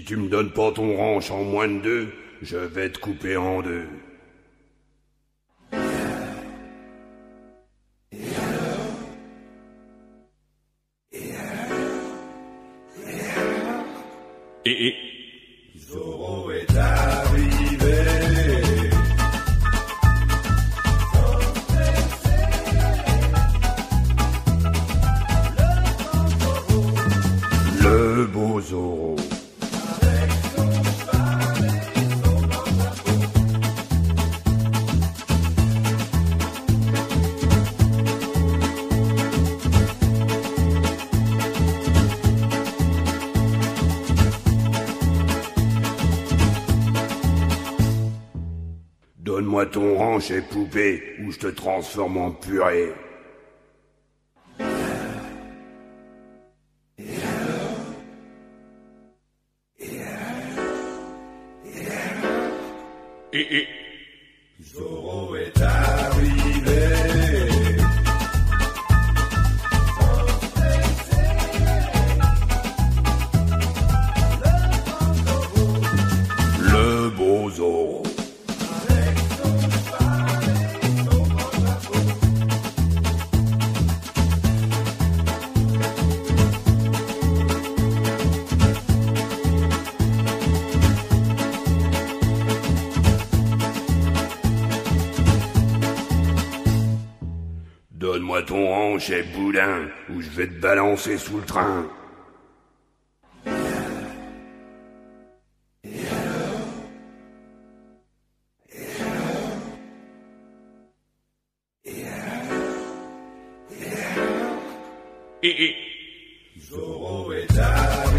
Si tu me donnes pas ton ranch en moins de 2, je vais te couper en 2. Et Zorro est arrivé. Le beau Zorro. Donne-moi ton ranch et poupée, ou je te transforme en purée. et Zorro est arrivé. Le beau Zorro. Donne-moi ton ranch et boudin, ou je vais te balancer sous le train. et Zorro est arrivé.